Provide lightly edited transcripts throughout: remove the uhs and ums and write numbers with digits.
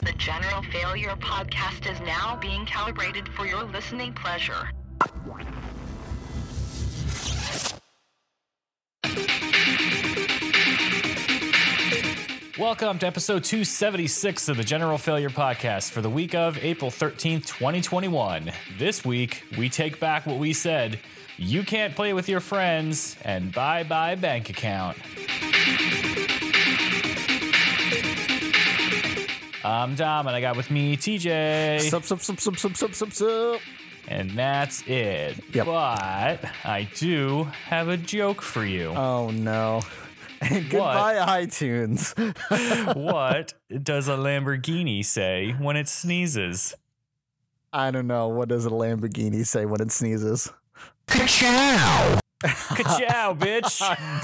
The General Failure Podcast is now being calibrated for your listening pleasure. Welcome to episode 276 of the General Failure Podcast for the week of April 13th, 2021. This week, we take back what we said. You can't play with your friends, and bye-bye bank account. I'm Dom, and I got with me TJ. Sup. And that's it. Yep. But I do have a joke for you. Oh, no. Goodbye, iTunes. What does a Lamborghini say when it sneezes? I don't know. What does a Lamborghini say when it sneezes? Ka-chow! Ka-chow, bitch!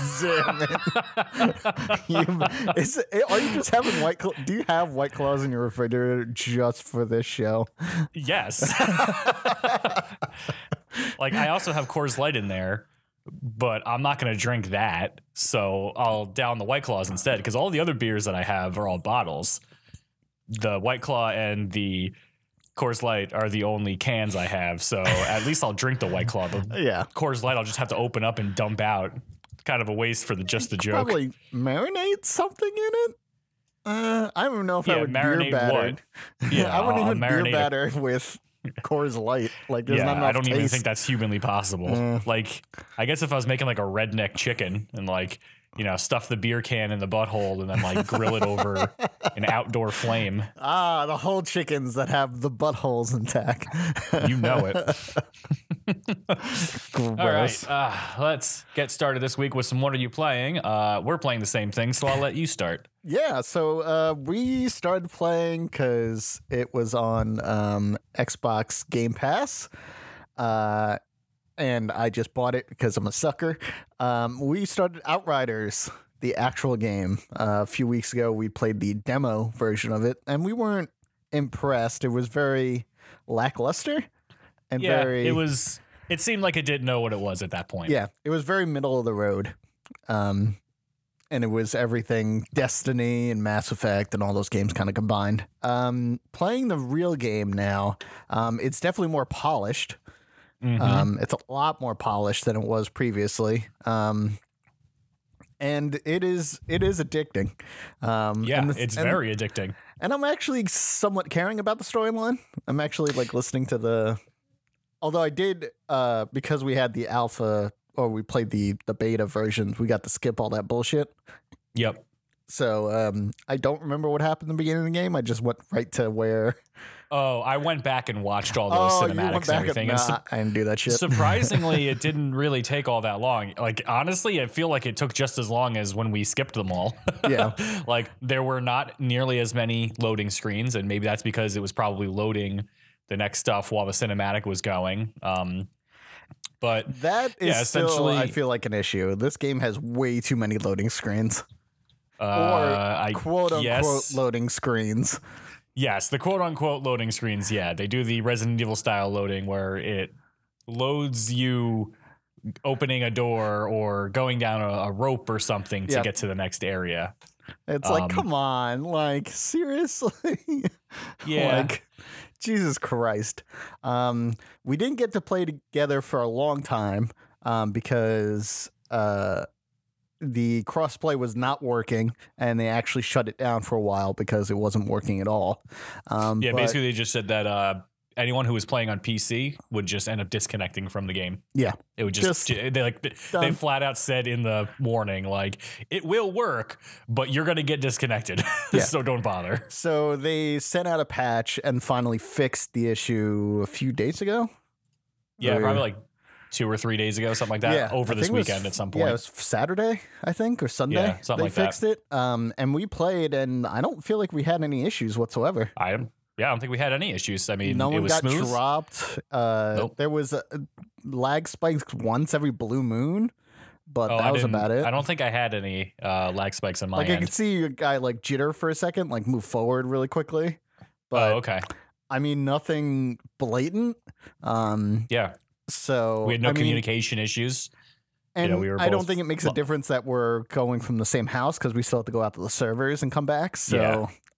Damn it. Are you just having White Claw? Do you have White Claws in your refrigerator just for this show? Yes. Like, I also have Coors Light in there, but I'm not going to drink that, so I'll down the White Claws instead, because all the other beers that I have are all bottles. The White Claw and the Coors Light are the only cans I have, so at least I'll drink the White Claw. The Yeah. Coors Light I'll just have to open up and dump out. Kind of a waste for just the joke. Probably marinate something in it? I don't even know if I would beer marinate batter. what? Yeah, I wouldn't even beer marinate batter with Coors Light. Like, there's not enough I don't even taste. think that's humanly possible. Like, I guess if I was making like a redneck chicken and like, you know, stuff the beer can in the butthole and then like grill it over an outdoor flame. Ah, the whole chickens that have the buttholes intact. You know it. Gross. All right, let's get started this week with some What Are You Playing? We're playing the same thing, so I'll let you start. Yeah, so we started playing because it was on Xbox Game Pass. And I just bought it because I'm a sucker. We started Outriders, the actual game. A few weeks ago, we played the demo version of it, and we weren't impressed. It was very lackluster and very... It seemed like it didn't know what it was at that point. Yeah, it was very middle of the road. And it was everything Destiny and Mass Effect and all those games kind of combined. Playing the real game now, it's definitely more polished. Mm-hmm. It's a lot more polished than it was previously. And it is addicting. It's very addicting. And I'm actually somewhat caring about the storyline. I'm actually like listening to although I did, because we had the alpha, or we played the beta versions, we got to skip all that bullshit. Yep. So I don't remember what happened in the beginning of the game. I just went right to where... Oh, I went back and watched all those cinematics and everything. I didn't do that shit. Surprisingly, it didn't really take all that long. Like, honestly, I feel like it took just as long as when we skipped them all. Yeah. Like, there were not nearly as many loading screens, and maybe that's because it was probably loading the next stuff while the cinematic was going. But that is still, essentially, I feel like, an issue. This game has way too many loading screens. Or quote-unquote loading screens. Yes, the quote-unquote loading screens, yeah. They do the Resident Evil style loading where it loads you opening a door or going down a rope or something to get to the next area. It's like, come on, like, seriously? Yeah. Like, Jesus Christ. We didn't get to play together for a long time because... the crossplay was not working, and they actually shut it down for a while because it wasn't working at all. Basically they just said that anyone who was playing on PC would just end up disconnecting from the game. Yeah, it would just they flat out said in the warning, like, it will work, but you're gonna get disconnected. So don't bother. So they sent out a patch and finally fixed the issue a few days ago. Yeah, probably like 2 or 3 days ago, something like that, over this weekend at some point. Yeah, it was Saturday, I think, or Sunday. Yeah, something like that. They fixed it, and we played, and I don't feel like we had any issues whatsoever. I don't think we had any issues. I mean, no one it was got smooth. dropped. Nope. There was lag spikes once every blue moon, but that was about it. I don't think I had any lag spikes on my end. I could see your guy like jitter for a second, like move forward really quickly. But okay. I mean, nothing blatant. Yeah. So we had no communication issues. And I don't think it makes a difference that we're going from the same house because we still have to go out to the servers and come back. So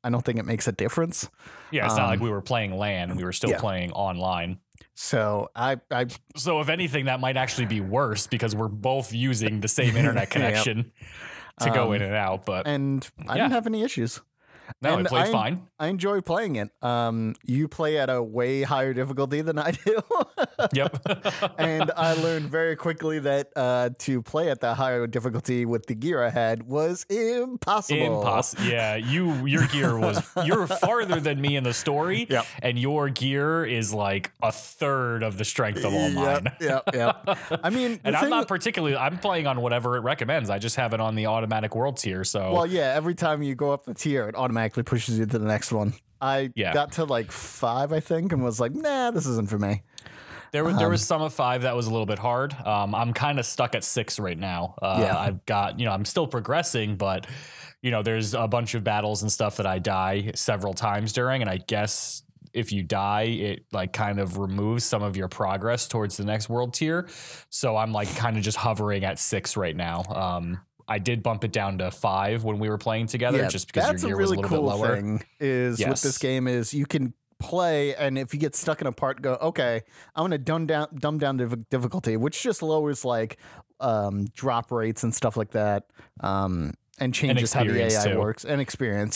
I don't think it makes a difference. Yeah, it's not like we were playing LAN. We were still playing online. So So if anything, that might actually be worse because we're both using the same internet connection to go in and out. But I didn't have any issues. No, And it played fine. I enjoy playing it. You play at a way higher difficulty than I do. Yep. And I learned very quickly that to play at that higher difficulty with the gear I had was impossible. Yeah, your gear you're farther than me in the story, Yep. and your gear is like a third of the strength of all mine. Yep. I mean, And I'm playing on whatever it recommends. I just have it on the automatic world tier. So well, yeah, every time you go up the tier, it automatically pushes you to the next one. I got to like 5, I think, and was like, nah, this isn't for me. There was some of 5 that was a little bit hard. I'm kind of stuck at 6 right now. I've got, I'm still progressing, but there's a bunch of battles and stuff that I die several times during, and I guess if you die, it like kind of removes some of your progress towards the next world tier. So I'm like kind of just hovering at 6 right now. I did bump it down to 5 when we were playing together, just because your gear was a little bit lower. That's a really cool thing with this game is you can play, and if you get stuck in a part, go, okay, I'm going to dumb down the difficulty, which just lowers like drop rates and stuff like that, and changes how the AI works, and experience,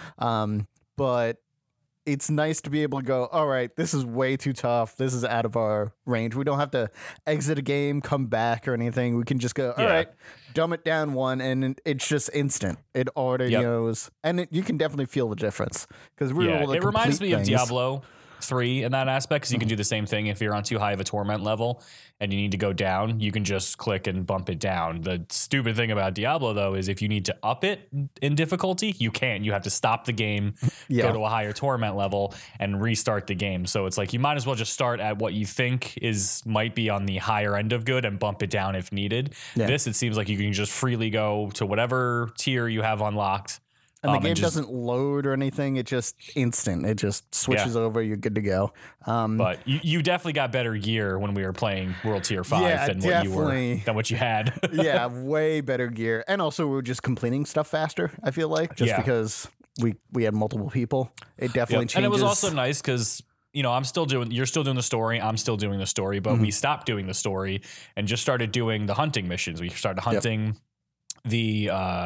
but it's nice to be able to go, all right, this is way too tough. This is out of our range. We don't have to exit a game, come back or anything. We can just go, all right, dumb it down 1, and it's just instant. It already knows. And you can definitely feel the difference. Because it reminds me of Diablo 3 in that aspect, because you can do the same thing if you're on too high of a torment level and you need to go down, you can just click and bump it down. The stupid thing about Diablo, though, is if you need to up it in difficulty, you can't. You have to stop the game, go to a higher torment level, and restart the game. So it's like you might as well just start at what you think might be on the higher end of good and bump it down if needed. This, it seems like you can just freely go to whatever tier you have unlocked. And the game doesn't load or anything. It just instant. It just switches over. You're good to go. But you definitely got better gear when we were playing World Tier 5 than what you had. Yeah, way better gear. And also we were just completing stuff faster, I feel like, just because we had multiple people. It definitely changes. And it was also nice because you're still doing the story. I'm still doing the story, but we stopped doing the story and just started doing the hunting missions. We started hunting the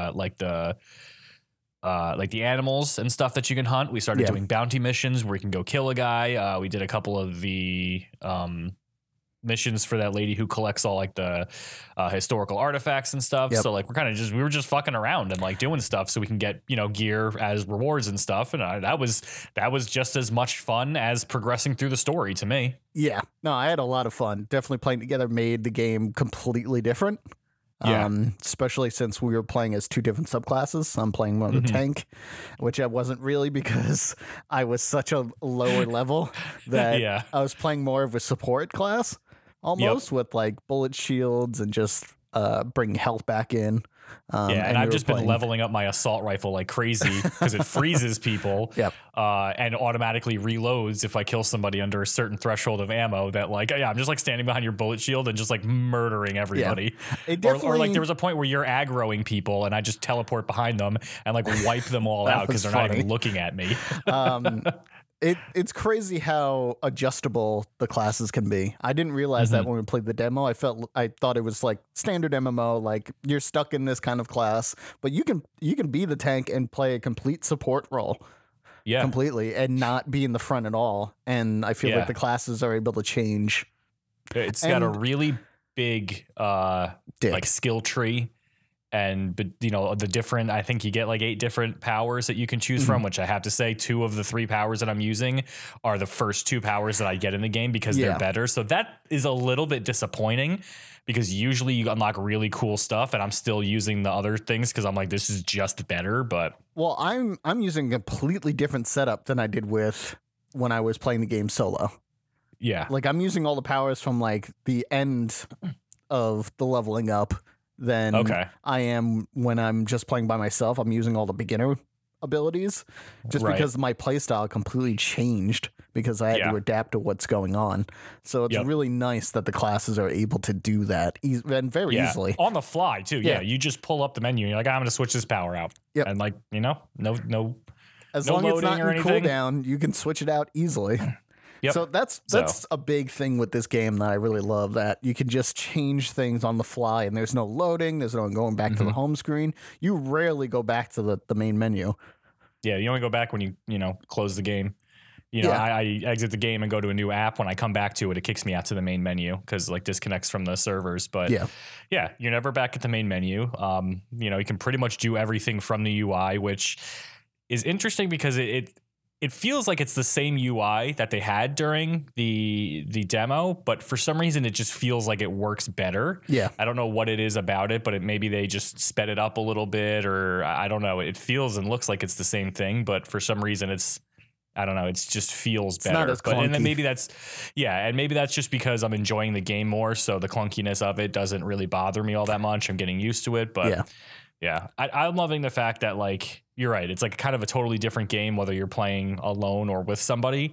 animals and stuff that you can hunt. We started doing bounty missions where you can go kill a guy. We did a couple of the missions for that lady who collects all like the historical artifacts and stuff. So like we were just fucking around and like doing stuff so we can get gear as rewards and stuff. And that was just as much fun as progressing through the story to me. Yeah, no, I had a lot of fun. Definitely playing together made the game completely different. Especially since we were playing as 2 different subclasses. I'm playing one of the tank, which I wasn't really because I was such a lower level that I was playing more of a support class almost with like bullet shields and just bring health back in. And I've just been leveling up my assault rifle like crazy because it freezes people and automatically reloads if I kill somebody under a certain threshold of ammo. That like, I'm just like standing behind your bullet shield and just like murdering everybody. Or like there was a point where you're aggroing people and I just teleport behind them and like wipe them all out because they're not even looking at me. It's crazy how adjustable the classes can be. I didn't realize that when we played the demo. I thought it was like standard MMO, like you're stuck in this kind of class, but you can be the tank and play a complete support role. Completely, and not be in the front at all. And I feel like the classes are able to change. It's got a really big like skill tree. And, the different, I think you get like 8 different powers that you can choose from, which I have to say 2 of the 3 powers that I'm using are the first 2 powers that I get in the game because they're better. So that is a little bit disappointing because usually you unlock really cool stuff and I'm still using the other things because I'm like, this is just better. But well, I'm using a completely different setup than I did with when I was playing the game solo. Yeah. Like I'm using all the powers from like the end of the leveling up than I am when I'm just playing by myself. I'm using all the beginner abilities just because my playstyle completely changed because I had to adapt to what's going on. So it's really nice that the classes are able to do that and very easily. On the fly, too. Yeah. You just pull up the menu and you're like, I'm going to switch this power out. And like, no As no long as it's loading not or in anything. cooldown, you can switch it out easily. Yep. So that's a big thing with this game that I really love, that you can just change things on the fly and there's no loading, there's no going back to the home screen. You rarely go back to the main menu. Yeah, you only go back when you close the game. I exit the game and go to a new app. When I come back to it, it kicks me out to the main menu because like disconnects from the servers. But yeah, you're never back at the main menu. You can pretty much do everything from the UI, which is interesting because it feels like it's the same UI that they had during the demo, but for some reason it just feels like it works better. Yeah. I don't know what it is about it, but maybe they just sped it up a little bit, or I don't know. It feels and looks like it's the same thing, but for some reason I don't know. It just feels better. Not as clunky. And then maybe that's just because I'm enjoying the game more. So the clunkiness of it doesn't really bother me all that much. I'm getting used to it, but yeah, I'm loving the fact that like, you're right. It's like kind of a totally different game, whether you're playing alone or with somebody.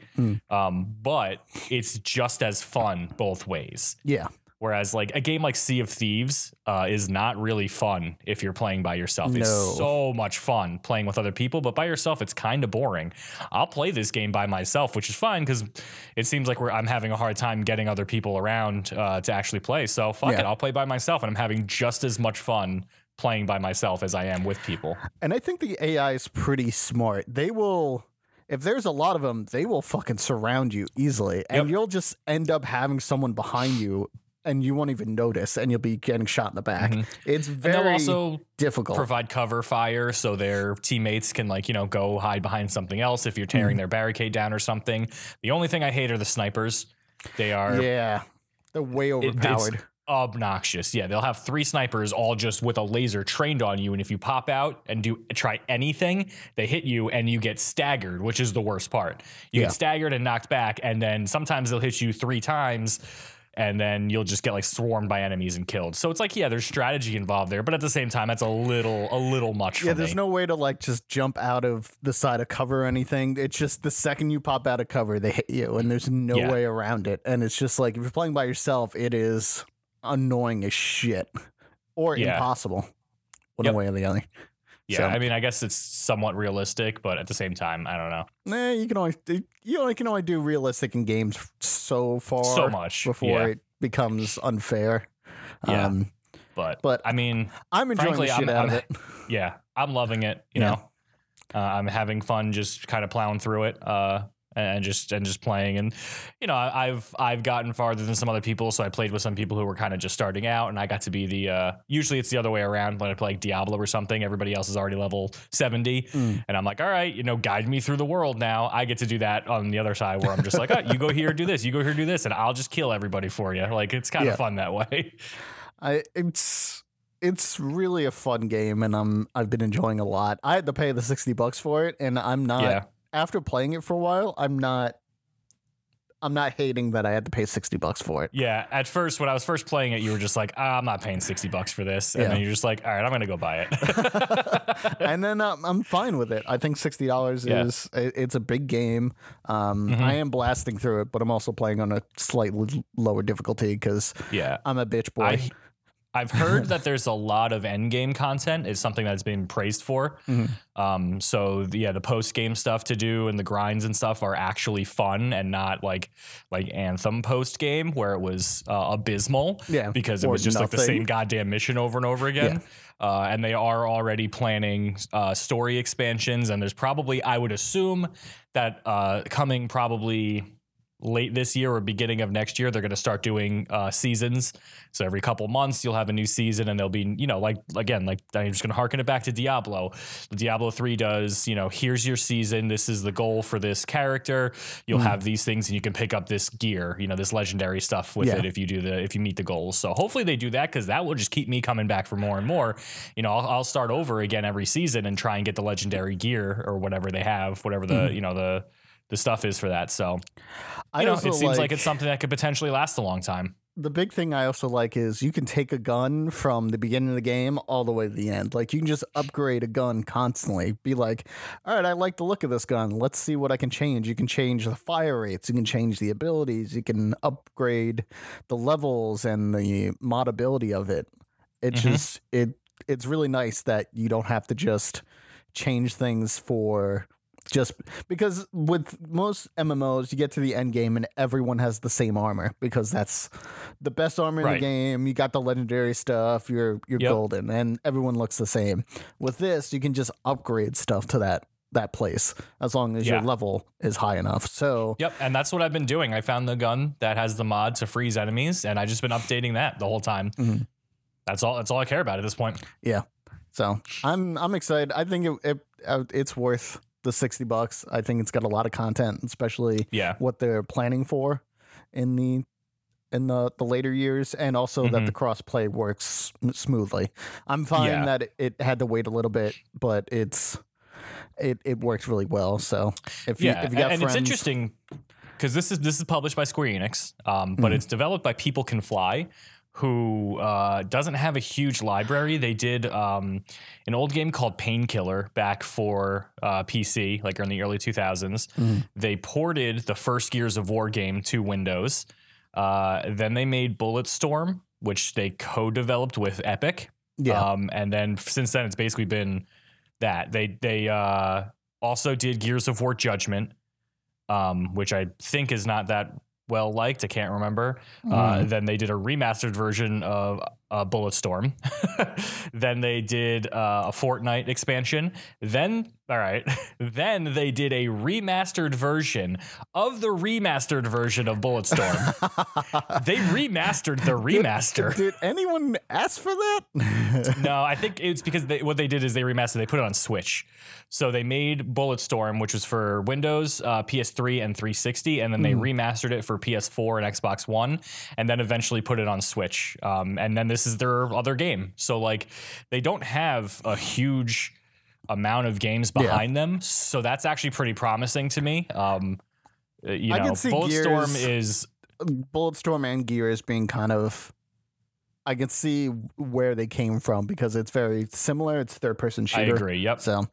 But it's just as fun both ways. Yeah. Whereas like a game like Sea of Thieves is not really fun if you're playing by yourself. No. It's so much fun playing with other people, but by yourself, it's kind of boring. I'll play this game by myself, which is fine because it seems like I'm having a hard time getting other people around to actually play. So fuck it, I'll play by myself, and I'm having just as much fun playing by myself as I am with people. And I think the AI is pretty smart. They will, if there's a lot of them, they will fucking surround you easily, and you'll just end up having someone behind you and you won't even notice, and you'll be getting shot in the back. It's very and they'll also difficult. Provide cover fire so their teammates can go hide behind something else if you're tearing their barricade down or something. The only thing I hate are the snipers. They are they're way overpowered. It's obnoxious. Yeah, they'll have 3 snipers all just with a laser trained on you, and if you pop out and try anything, they hit you and you get staggered, which is the worst part. You get staggered and knocked back, and then sometimes they'll hit you 3 times. And then you'll just get like swarmed by enemies and killed. So it's like, there's strategy involved there, but at the same time, that's a little much for me. There's no way to like just jump out of the side of cover or anything. It's just the second you pop out of cover, they hit you, and there's no way around it. And it's just like, if you're playing by yourself, it is annoying as shit or impossible one way or the other. Yeah, so, I mean, I guess it's somewhat realistic, but at the same time, I don't know. You can only do realistic in games so far, so much before it becomes unfair. Yeah, but I mean, I'm enjoying the shit out of it. Yeah, I'm loving it. You know, I'm having fun just kind of plowing through it. And just playing, and I've gotten farther than some other people, so I played with some people who were kind of just starting out, and I got to be the usually it's the other way around. When I play like Diablo or something, everybody else is already level 70, and I'm like, all right, guide me through the world now. I get to do that on the other side, where I'm just like, oh, you go here, do this, you go here, do this, and I'll just kill everybody for you. Like, it's kind of fun that way. It's really a fun game, and I've been enjoying a lot. I had to pay the $60 for it, and I'm not. Yeah. After playing it for a while, I'm not hating that I had to pay $60 for it. Yeah, at first, when I was first playing it, you were just like, I'm not paying $60 for this, and then you're just like, all right, I'm gonna go buy it. And then I'm fine with it. I think $60 it's a big game. I am blasting through it, but I'm also playing on a slightly lower difficulty because I'm a bitch boy. I've heard that there's a lot of end game content is something that's been praised for. So the post game stuff to do and the grinds and stuff are actually fun and not like Anthem post game where it was abysmal. Yeah, because it was just like the same goddamn mission over and over again. Yeah. And they are already planning story expansions, and there's probably, I would assume that coming probably late this year or beginning of next year, they're going to start doing seasons. So every couple months you'll have a new season, and they'll be, like I'm just going to harken it back to Diablo. Diablo 3 does, here's your season. This is the goal for this character. You'll have these things, and you can pick up this gear, this legendary stuff with it if you meet the goals. So hopefully they do that, because that will just keep me coming back for more and more. I'll start over again every season and try and get the legendary gear or whatever they have, whatever the the stuff is for that. So, it seems like it's something that could potentially last a long time. The big thing I also like is you can take a gun from the beginning of the game all the way to the end. Like, you can just upgrade a gun constantly. Be like, all right, I like the look of this gun. Let's see what I can change. You can change the fire rates. You can change the abilities. You can upgrade the levels and the modability of it. It's just, it's really nice that you don't have to just change things for Just because with most MMOs, you get to the end game and everyone has the same armor because that's the best armor in the Right. game. You got the legendary stuff. You're golden, and everyone looks the same. With this, you can just upgrade stuff to that place as long as your Yeah. level is high enough. So Yep, and that's what I've been doing. I found the gun that has the mod to freeze enemies, and I just been updating that the whole time. Mhm. That's all I care about at this point. yeah, so I'm excited. I think it's worth the $60. I think it's got a lot of content, especially Yeah. what they're planning for in the later years, and also that the crossplay works smoothly. I'm fine Yeah. that it had to wait a little bit, but it worked really well. So if you got and friends, it's interesting because this is published by Square Enix, but it's developed by People Can Fly, who doesn't have a huge library. They did an old game called Painkiller back for PC, like in the early 2000s. They ported the first Gears of War game to Windows. Then they made Bulletstorm, which they co-developed with Epic. Yeah. And then since then, it's basically been that. They also did Gears of War Judgment, which I think is not that well liked. I can't remember. Then they did a remastered version of Bulletstorm. Then they did a Fortnite expansion. Then then they did a remastered version of the remastered version of Bulletstorm. They remastered the remaster. Did anyone ask for that? No, I think it's because what they did is they remastered. They put it on Switch. So they made Bulletstorm, which was for Windows, PS3, and 360, and then they remastered it for PS4 and Xbox One, and then eventually put it on Switch. And then this is their other game. So like they don't have a huge amount of games behind them, so that's actually pretty promising to me. You I know, can see Bulletstorm Gears- is Bulletstorm and Gears being kind of, I can see where they came from because it's very similar. It's third-person I shooter. agree. Yep. So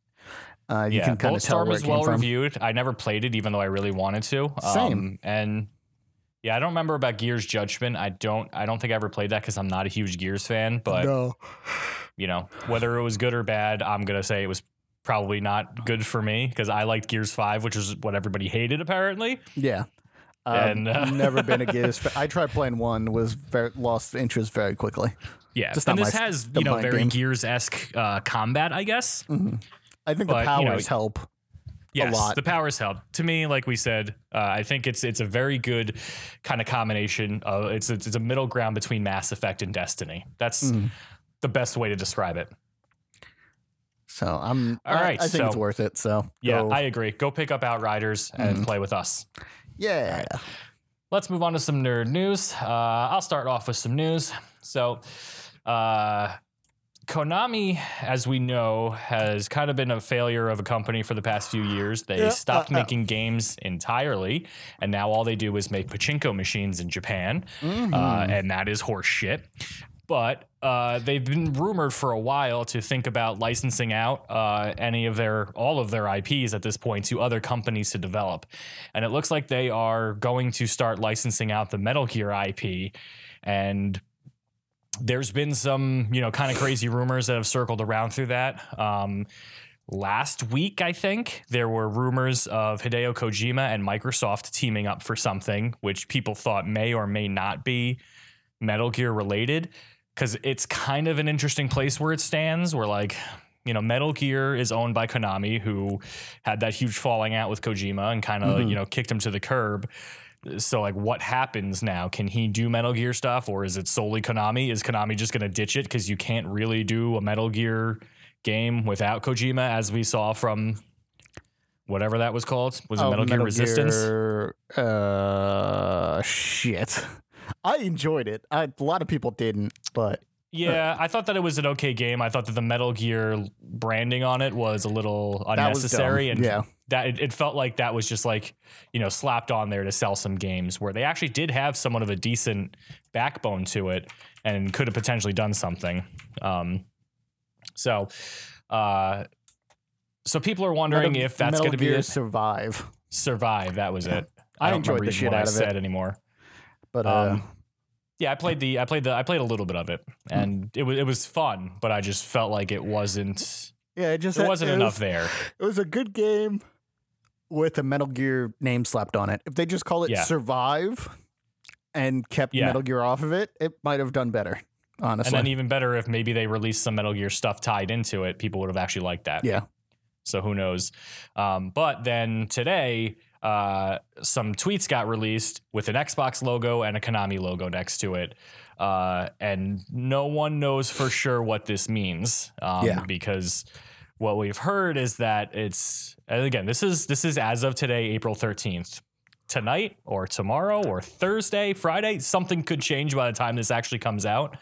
you Yeah, can kind of tell Bulletstorm where was it came well from. reviewed. I never played it, even though I really wanted to. Same. And yeah, I don't remember about Gears Judgment. I don't think I ever played that because I'm not a huge Gears fan. But No. you know, whether it was good or bad, I'm gonna say it was probably not good for me because I liked Gears 5, which is what everybody hated apparently. Yeah. And, never been a Gears. I tried playing one, lost interest very quickly. Yeah, Just and not this my- has the my very game. Gears-esque combat, I guess. I think But, the you know, powers help. Yes, lot. the powers help. To me, like we said, I think it's a very good kind of combination. It's a middle ground between Mass Effect and Destiny. That's the best way to describe it. So All right, I think it's so- worth it. So Yeah, go- I agree. Go pick up Outriders and play with us. yeah. Let's move on to some nerd news. I'll start off with some news. So, Konami, as we know, has kind of been a failure of a company for the past few years. They stopped making games entirely, and now all they do is make pachinko machines in Japan, and that is horse shit. But they've been rumored for a while to think about licensing out all of their IPs at this point to other companies to develop, and it looks like they are going to start licensing out the Metal Gear IP, and there's been some, kind of crazy rumors that have circled around through that. Last week, I think, there were rumors of Hideo Kojima and Microsoft teaming up for something, which people thought may or may not be Metal Gear related, because it's kind of an interesting place where it stands, where Metal Gear is owned by Konami, who had that huge falling out with Kojima and kind of, kicked him to the curb. So what happens now? Can he do Metal Gear stuff, or is it solely Konami? Is Konami just going to ditch it because you can't really do a Metal Gear game without Kojima, as we saw from whatever that was called? Was it Metal Gear Resistance? Shit. I enjoyed it. A lot of people didn't, but Yeah, I thought that it was an okay game. I thought that the Metal Gear branding on it was a little unnecessary, dumb. and that it felt like that was just slapped on there to sell some games, where they actually did have somewhat of a decent backbone to it and could have potentially done something. So people are wondering if that's going to be Gear it. Survive. Survive. That was it. I don't enjoyed remember the even shit what out I of it. said anymore. But Yeah, I played a little bit of it, and it was fun, but I just felt like it wasn't Yeah, it just There wasn't enough there. It was a good game with a Metal Gear name slapped on it. If they just call it Survive and kept Metal Gear off of it, it might have done better, honestly. And then even better if maybe they released some Metal Gear stuff tied into it, people would have actually liked that. Yeah. So who knows? But then today, some tweets got released with an Xbox logo and a Konami logo next to it. And no one knows for sure what this means. Because what we've heard is that it's, and again, this is as of today, April 13th. Tonight or tomorrow or Thursday, Friday, something could change by the time this actually comes out.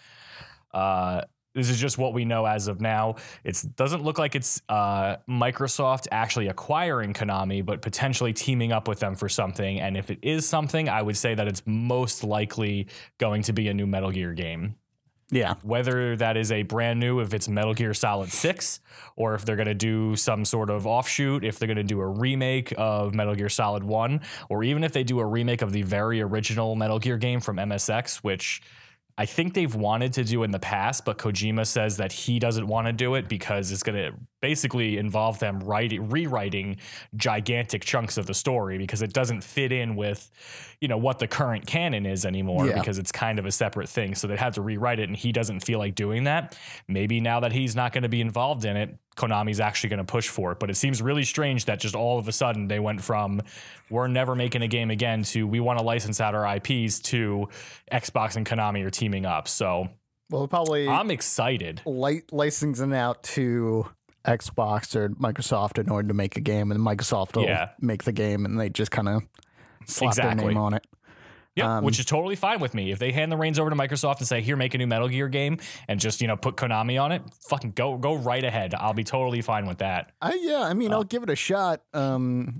This is just what we know as of now. It doesn't look like it's Microsoft actually acquiring Konami, but potentially teaming up with them for something. And if it is something, I would say that it's most likely going to be a new Metal Gear game. Yeah. Whether that is a brand new, if it's Metal Gear Solid 6, or if they're going to do some sort of offshoot, if they're going to do a remake of Metal Gear Solid 1, or even if they do a remake of the very original Metal Gear game from MSX, which I think they've wanted to do in the past, but Kojima says that he doesn't want to do it because it's going to basically involve them rewriting gigantic chunks of the story because it doesn't fit in with, what the current canon is anymore because it's kind of a separate thing. So they have to rewrite it and he doesn't feel like doing that. Maybe now that he's not going to be involved in it, Konami's actually going to push for it. But it seems really strange that just all of a sudden they went from we're never making a game again to we want to license out our IPs to Xbox and Konami are teaming up. So probably I'm excited. Licensing out to Xbox or Microsoft in order to make a game, and Microsoft will make the game and they just kind of slap their name on it. Yeah, which is totally fine with me. If they hand the reins over to Microsoft and say, here, make a new Metal Gear game and just, put Konami on it, fucking go right ahead. I'll be totally fine with that. I'll give it a shot. The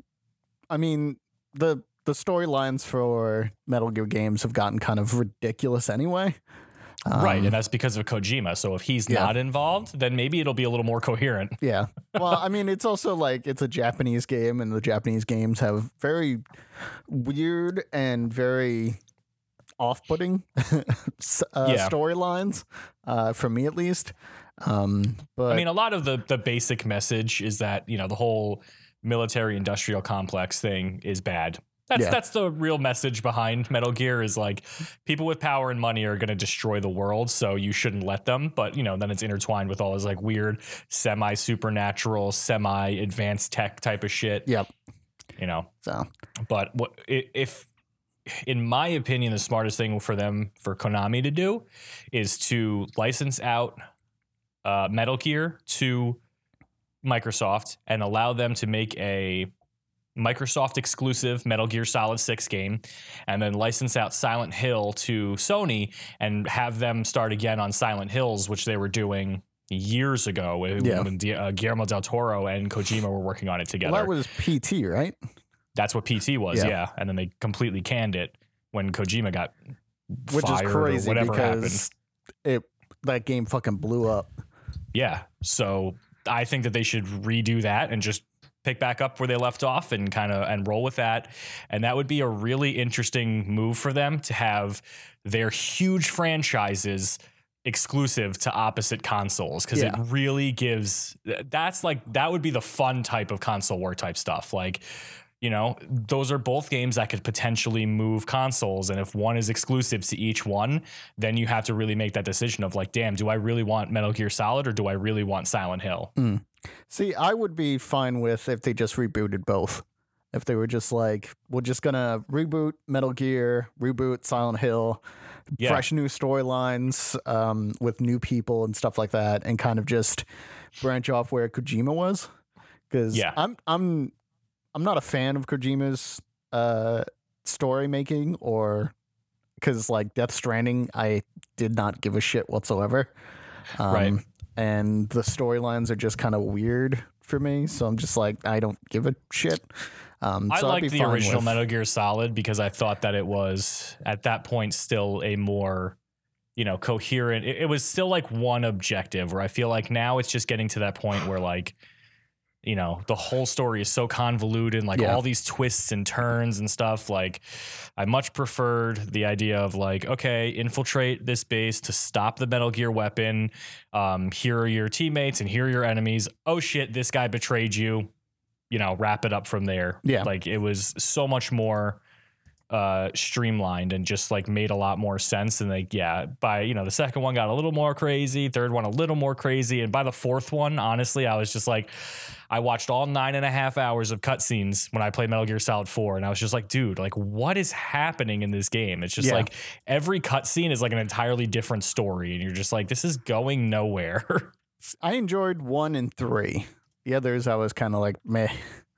storylines for Metal Gear games have gotten kind of ridiculous anyway. Right, and that's because of Kojima. So if he's not involved, then maybe it'll be a little more coherent. Yeah. Well, it's also like it's a Japanese game, and the Japanese games have very weird and very off-putting storylines, for me at least. But a lot of the basic message is that, the whole military-industrial complex thing is bad. That's the real message behind Metal Gear is like people with power and money are going to destroy the world. So you shouldn't let them. But, then it's intertwined with all this like weird semi-supernatural, semi-advanced tech type of shit. Yep. So, but if in my opinion, the smartest thing for Konami to do is to license out Metal Gear to Microsoft and allow them to make a Microsoft exclusive Metal Gear Solid 6 game and then license out Silent Hill to Sony and have them start again on Silent Hills, which they were doing years ago when Guillermo del Toro and Kojima were working on it together. Well, that was PT, right? That's what PT was, yeah. And then they completely canned it when Kojima got which fired is crazy or whatever because that game fucking blew up. Yeah. So I think that they should redo that and just pick back up where they left off and and roll with that. And that would be a really interesting move for them to have their huge franchises exclusive to opposite consoles. Cause it really gives, that would be the fun type of console war type stuff. Like, those are both games that could potentially move consoles. And if one is exclusive to each one, then you have to really make that decision of like, damn, do I really want Metal Gear Solid or do I really want Silent Hill? See, I would be fine with if they just rebooted both. If they were just like, we're just going to reboot Metal Gear, reboot Silent Hill, fresh new storylines with new people and stuff like that, and kind of just branch off where Kojima was. Because I'm not a fan of Kojima's story making, or because like Death Stranding, I did not give a shit whatsoever. Right. And the storylines are just kind of weird for me. So I'm just like, I don't give a shit. I liked the original Metal Gear Solid because I thought that it was at that point still a more, coherent. It was still like one objective where I feel like now it's just getting to that point where like, you know, the whole story is so convoluted, like all these twists and turns and stuff. Like, I much preferred the idea of like, okay, infiltrate this base to stop the Metal Gear weapon. Here are your teammates and here are your enemies. Oh shit, this guy betrayed you. You know, wrap it up from there. Yeah. Like, it was so much more streamlined and just like made a lot more sense. And like, by, you know, the second one got a little more crazy, third one a little more crazy. And by the fourth one, honestly, I was just like, I watched all 9.5 hours of cutscenes when I played Metal Gear Solid 4. And I was just like, dude, like, what is happening in this game? It's just like every cutscene is like an entirely different story. And you're just like, this is going nowhere. I enjoyed 1 and 3. The others, I was kind of like, meh.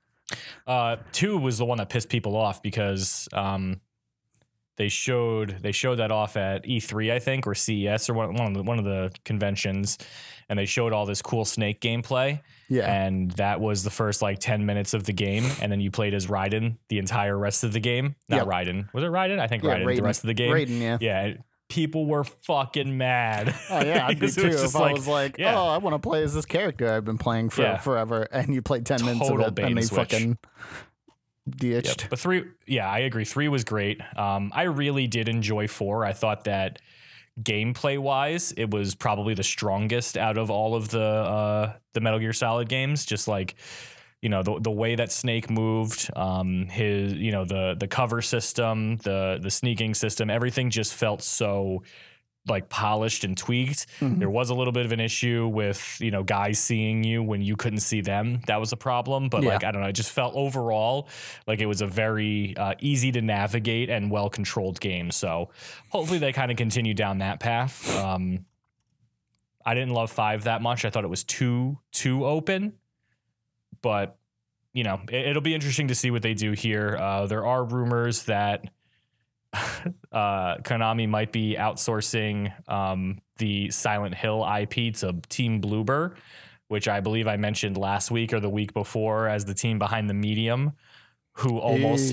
2 was the one that pissed people off because they showed that off at E3, I think, or CES, or one of the conventions, and they showed all this cool Snake gameplay. Yeah, and that was the first like 10 minutes of the game, and then you played as Raiden the entire rest of the game. Not Raiden, was it Raiden? I think Raiden. The rest of the game. Raiden, yeah. People were fucking mad. Oh yeah, I'd be too if I was like, oh, I want to play as this character I've been playing for forever, and you played 10 minutes of it, and they fucking ditched. Yep. But 3, I agree. 3 was great. I really did enjoy 4. I thought that gameplay wise, it was probably the strongest out of all of the Metal Gear Solid games. Just like, you know, the way that Snake moved, his, you know, the cover system, the sneaking system, everything just felt so like polished and tweaked. Mm-hmm. There was a little bit of an issue with, you know, guys seeing you when you couldn't see them. That was a problem. But like, I don't know, it just felt overall like it was a very easy to navigate and well-controlled game. So hopefully they kind of continue down that path. I didn't love 5 that much. I thought it was too open. But, you know, it'll be interesting to see what they do here. There are rumors that Konami might be outsourcing the Silent Hill IP to Team Bloober, which I believe I mentioned last week or the week before as the team behind The Medium, who almost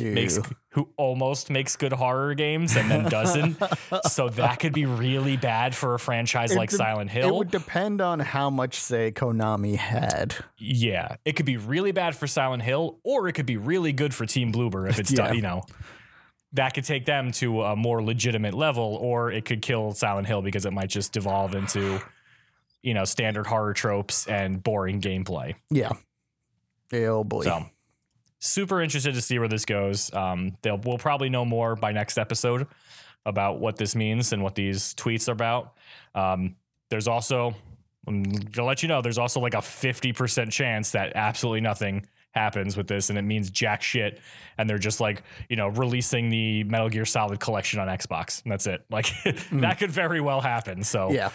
makes good horror games and then doesn't. So that could be really bad for a franchise like Silent Hill. It would depend on how much say Konami had. Yeah, it could be really bad for Silent Hill, or it could be really good for Team Bloober if it's done, you know. That could take them to a more legitimate level, or it could kill Silent Hill because it might just devolve into, you know, standard horror tropes and boring gameplay. Yeah. Oh boy. So super interested to see where this goes. We'll probably know more by next episode about what this means and what these tweets are about. There's also, I'm gonna let you know, there's also like a 50% chance that absolutely nothing happens with this and it means jack shit, and they're just like, you know, releasing the Metal Gear Solid collection on Xbox, and that's it. Like that could very well happen. So yeah,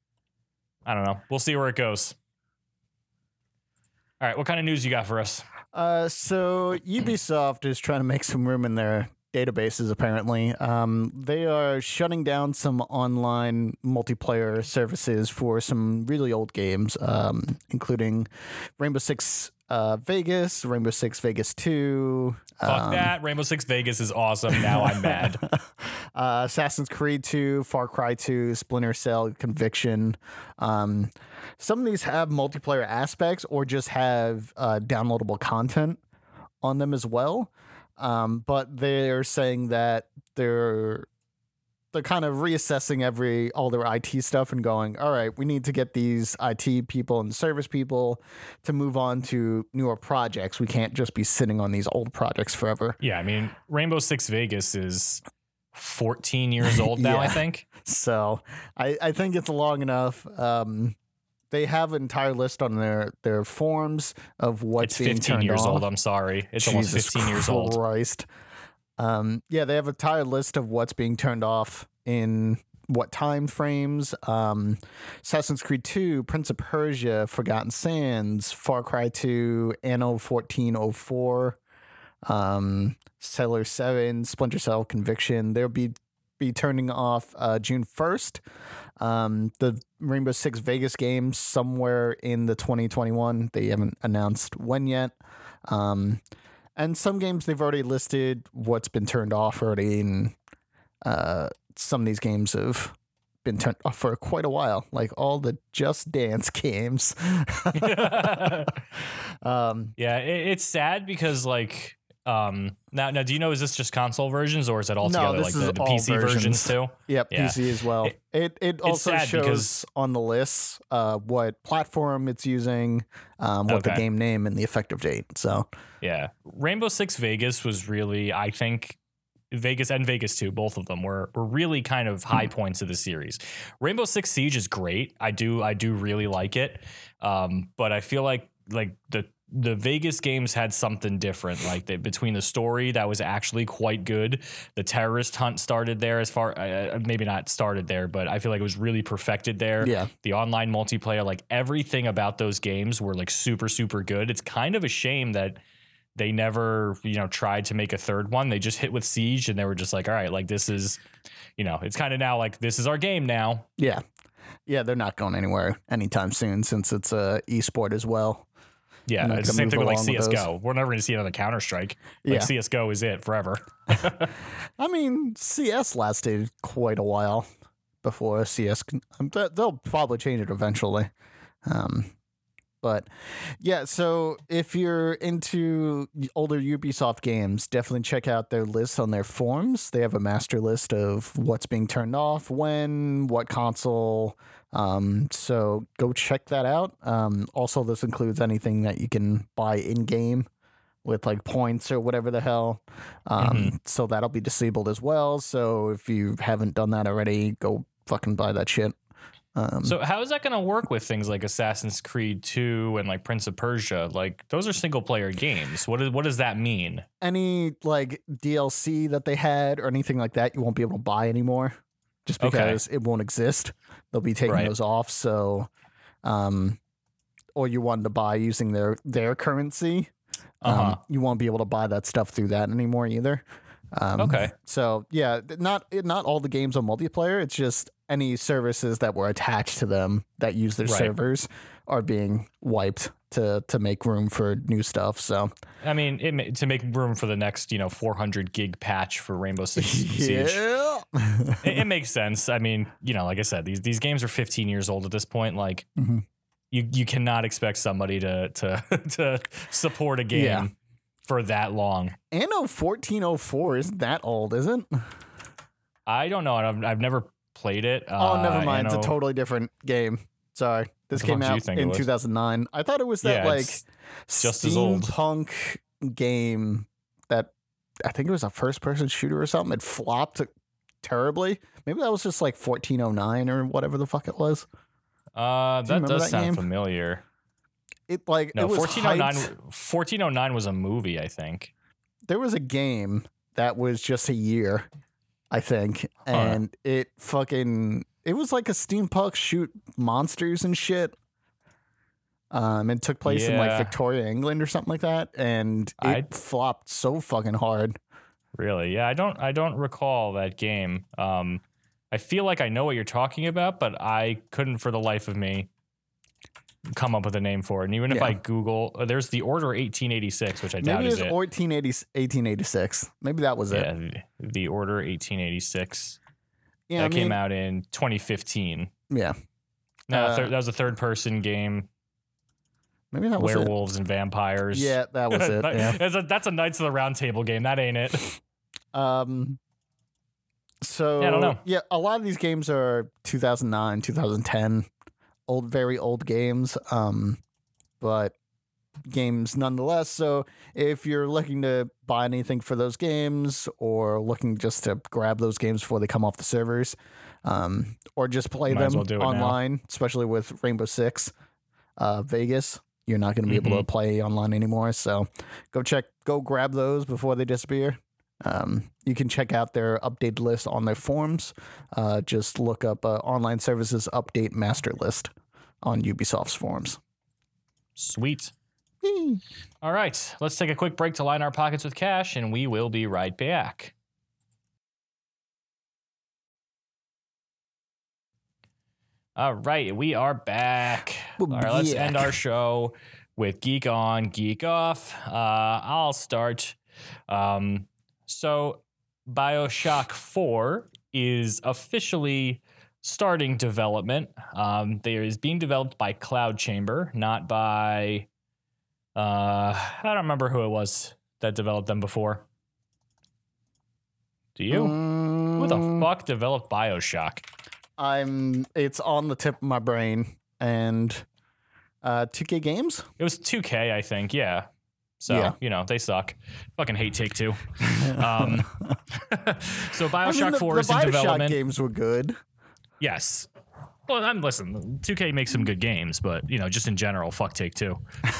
I don't know, we'll see where it goes. All right, what kind of news you got for us? So Ubisoft is trying to make some room in their databases, apparently. They are shutting down some online multiplayer services for some really old games, including Rainbow Six Vegas, Rainbow Six Vegas 2. Fuck that. Rainbow Six Vegas is awesome. Now I'm mad. Assassin's Creed 2, Far Cry 2, Splinter Cell, Conviction. Some of these have multiplayer aspects or just have downloadable content on them as well. But they're saying that they're kind of reassessing all their IT stuff and going, all right, we need to get these IT people and service people to move on to newer projects. We can't just be sitting on these old projects forever. Yeah, I mean, Rainbow Six Vegas is 14 years old now, I think. So I think it's long enough. They have an entire list on their forms of what's being turned on. It's 15 years old. I'm sorry. It's almost 15 years old. Christ. Yeah, they have an entire list of what's being turned off in what time frames. Assassin's Creed 2, Prince of Persia, Forgotten Sands, Far Cry 2, Anno 1404, Sailor 7, Splinter Cell, Conviction. They'll be turning off June 1st. The Rainbow Six Vegas game somewhere in the 2021. They haven't announced when yet. And some games they've already listed what's been turned off already, and some of these games have been turned off for quite a while, like all the Just Dance games. Yeah, it's sad because like now do you know, is this just console versions or is it all No, together this like is the all PC versions versions. too? Yep, Yeah. PC as well. It also sad shows because- on the list what platform it's using, what the Okay. game name, and the effective date. So Yeah. Rainbow Six Vegas was really, I think, Vegas and Vegas 2, both of them were really kind of high points of the series. Rainbow Six Siege is great. I do really like it. But I feel like the Vegas games had something different, like between the story that was actually quite good. The terrorist hunt started there, as far maybe not started there, but I feel like it was really perfected there. Yeah. The online multiplayer, like everything about those games were like super, super good. It's kind of a shame that they never, tried to make a third one. They just hit with Siege and they were just like, all right, like this is, it's kind of now like this is our game now. yeah, they're not going anywhere anytime soon since it's a esport as well. Yeah, Not it's the gonna same move thing with like along with CSGO. We're never going to see another Counter-Strike. Like Yeah. CSGO is it forever. I mean, CS lasted quite a while before CS. They'll probably change it eventually. But yeah, so if you're into older Ubisoft games, definitely check out their list on their forums. They have a master list of what's being turned off, when, what console. So go check that out. Also, this includes anything that you can buy in game with like points or whatever the hell. So that'll be disabled as well. So if you haven't done that already, go fucking buy that shit. So how is that going to work with things like Assassin's Creed 2 and like Prince of Persia? Like those are single player games. What does that mean? Any like DLC that they had or anything like that, you won't be able to buy anymore just Okay. because it won't exist. They'll be taking Right. those off. So, or you wanted to buy using their currency, you won't be able to buy that stuff through that anymore either. Okay. So yeah, not all the games are multiplayer. It's just any services that were attached to them that use their Right. servers are being wiped to make room for new stuff. So I mean, to make room for the next, 400 gig patch for Rainbow Six Siege. yeah, It makes sense. I mean, like I said, these games are 15 years old at this point. Like Mhm. you cannot expect somebody to to support a game Yeah. for that long. Anno 1404 isn't that old, is it? I don't know. I've never played it. Oh, never mind. It's Anno- a totally different game. Sorry. This What the came fuck did you out think it in was? 2009. I thought it was that Yeah, like it's just as old. steampunk game that I think it was a first person shooter or something. It flopped terribly. Maybe that was just like 1409 or whatever the fuck it was. That remember does that sound game? familiar. It like No, it was 1409 hyped. 1409 was a movie, I think. There was a game that was just a year, I think, and it was like a steampunk shoot monsters and shit. It took place in like Yeah. Victoria, England or something like that, and it I'd- flopped so fucking hard. Really? Yeah, I don't recall that game. I feel like I know what you're talking about, but I couldn't for the life of me come up with a name for it. And even if Yeah. I Google, there's the Order 1886, which I doubt Maybe it is was it. 1886. Maybe that was it. Yeah, the Order 1886. Yeah, That came out in 2015. Yeah, No, that was a third person game. maybe that was Werewolves and vampires. it. Yeah, that was it. Yeah. That's a Knights of the Round Table game. That ain't it. So Yeah, I don't know. Yeah, a lot of these games are 2009, 2010, very old games. But games nonetheless. So if you're looking to buy anything for those games or looking just to grab those games before they come off the servers, or just play Might as them well do it now. online, especially with Rainbow Six Vegas, you're not going to be able to play online anymore. So go grab those before they disappear. You can check out their updated list on their forums. Just look up online services update master list on Ubisoft's forums. Sweet. All right, let's take a quick break to line our pockets with cash, and we will be right back. All right, we are back. All right, let's end our show with Geek On, Geek Off. I'll start. So, BioShock 4 is officially starting development. There is being developed by Cloud Chamber, not by I don't remember who it was that developed them before. Do you? Who the fuck developed BioShock? It's on the tip of my brain. And 2K Games? It was 2K, I think. Yeah. So, Yeah. you know, they suck. Fucking hate Take-Two. So BioShock 4 the is in BioShock development. games were good. Yes. Well, listen, 2K makes some good games, but, you know, just in general, fuck Take-Two.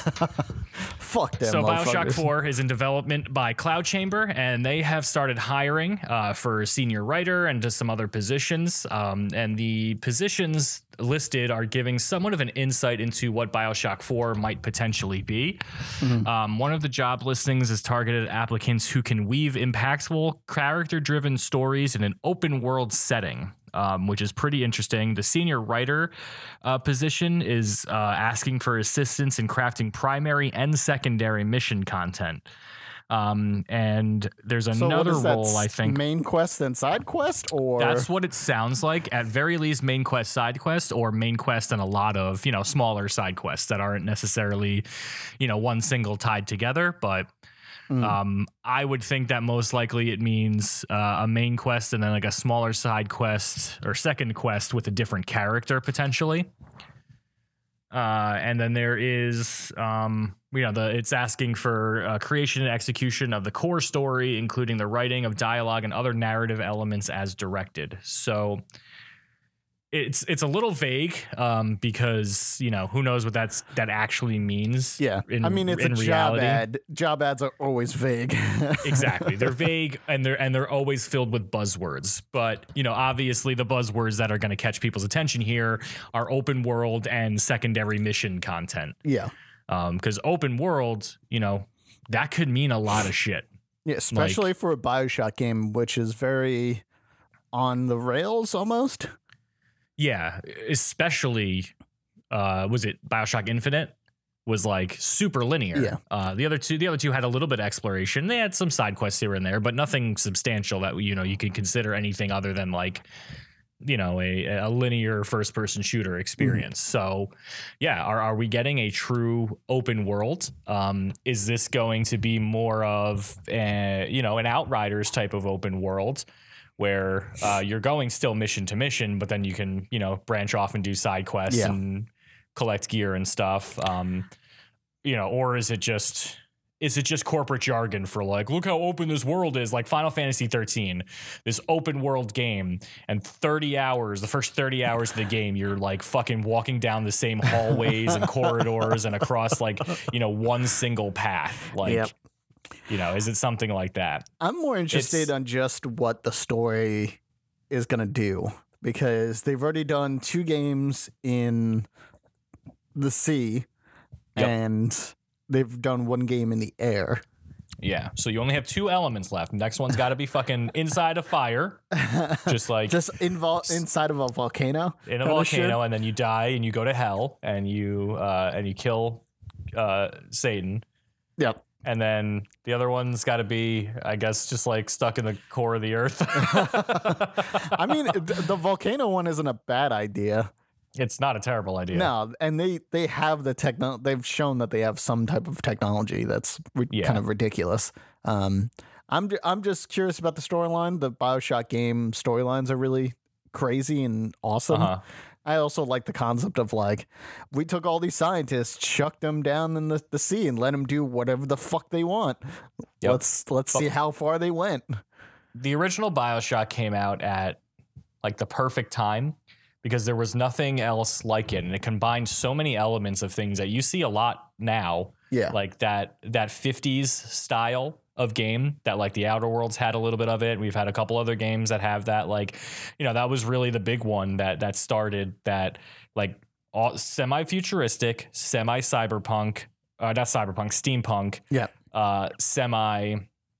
Fuck them. So BioShock motherfuckers. 4 is in development by Cloud Chamber, and they have started hiring for a senior writer and to some other positions. And the positions listed are giving somewhat of an insight into what BioShock 4 might potentially be. One of the job listings is targeted at applicants who can weave impactful, character-driven stories in an open-world setting. Which is pretty interesting. The senior writer position is asking for assistance in crafting primary and secondary mission content. And there's another role, I think. Main quest and side quest, or That's what it sounds like. At very least, main quest, side quest, or main quest and a lot of, you know, smaller side quests that aren't necessarily, you know, one single tied together, but I would think that most likely it means a main quest and then like a smaller side quest or second quest with a different character potentially. And then there is, it's asking for creation and execution of the core story, including the writing of dialogue and other narrative elements as directed. So it's a little vague because, you know, who knows what that actually means. Yeah. In, I mean, it's a job reality. ad. Job ads are always vague. Exactly. They're vague and they're always filled with buzzwords. But, you know, obviously the buzzwords that are going to catch people's attention here are open world and secondary mission content. Yeah. Because open world, you know, that could mean a lot of shit. Yeah, especially for a BioShock game, which is very on the rails almost. Yeah, especially was it BioShock Infinite was like super linear. Yeah. The other two had a little bit of exploration. They had some side quests here and there, but nothing substantial that, you know, you could consider anything other than like, you know, a linear first person shooter experience. So yeah, are we getting a true open world? Is this going to be more of an Outriders type of open world where you're going still mission to mission, but then you can, you know, branch off and do side quests and collect gear and stuff. You know, or is it just corporate jargon for like, look how open this world is, like Final Fantasy 13, this open world game, and the first 30 hours of the game, you're like fucking walking down the same hallways and corridors and across like, you know, one single path. Like, you know, is it something like that? I'm more interested on just what the story is going to do, because they've already done 2 games in the sea and they've done 1 game in the air. Yeah. So you only have 2 elements left. Next one's got to be fucking inside a fire. Just inside of a volcano. In a volcano, and then you die and you go to hell and you kill Satan. Yep. And then the other one's got to be, I guess, just like stuck in the core of the earth. I mean, the volcano one isn't a bad idea. It's not a terrible idea. No, and they have the technology. They've shown that they have some type of technology that's kind of ridiculous. I'm just curious about the storyline. The BioShock game storylines are really crazy and awesome. I also like the concept of like, we took all these scientists, chucked them down in the sea, and let them do whatever the fuck they want. Yep. Let's see how far they went. The original BioShock came out at like the perfect time, because there was nothing else like it, and it combined so many elements of things that you see a lot now. Yeah, like that 50s style of game that like the Outer Worlds had a little bit of it. We've had a couple other games that have that, like, you know, that was really the big one that started that, like, semi-futuristic, semi-cyberpunk, not cyberpunk, steampunk, semi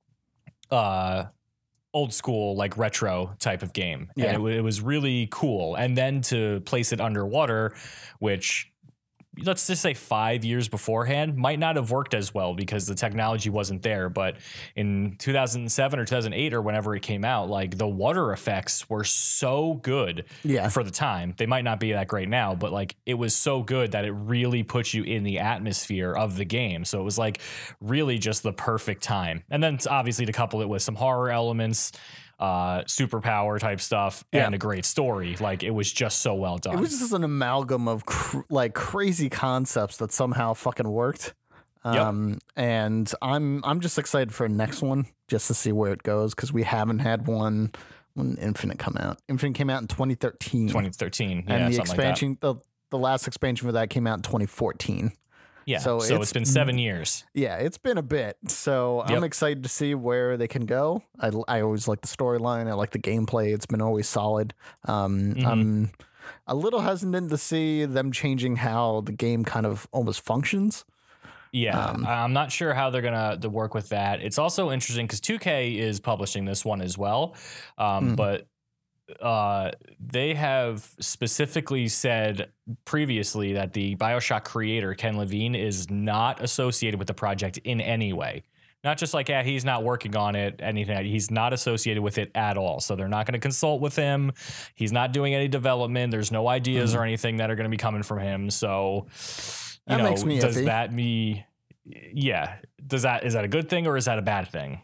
old school, like retro type of game. And it was really cool. And then to place it underwater, which let's just say 5 years beforehand, might not have worked as well because the technology wasn't there. But in 2007 or 2008 or whenever it came out, like the water effects were so good for the time. They might not be that great now, but like it was so good that it really put you in the atmosphere of the game. So it was like really just the perfect time. And then obviously to couple it with some horror elements, superpower type stuff, and a great story. Like it was just so well done. It was just an amalgam of like crazy concepts that somehow fucking worked. And I'm just excited for the next one just to see where it goes, because we haven't had one when Infinite come out. Infinite came out in 2013. 2013, and the expansion, the last expansion for that came out in 2014. Yeah, so it's been 7 years. Yeah, it's been a bit. So I'm excited to see where they can go. I always like the storyline. I like the gameplay. It's been always solid. I'm a little hesitant to see them changing how the game kind of almost functions. Yeah, I'm not sure how they're going to work with that. It's also interesting because 2K is publishing this one as well. But they have specifically said previously that the BioShock creator, Ken Levine, is not associated with the project in any way. Not just like, he's not working on it, anything. He's not associated with it at all. So they're not going to consult with him. He's not doing any development. There's no ideas or anything that are going to be coming from him. So, that makes me does iffy. that mean, is that a good thing or is that a bad thing?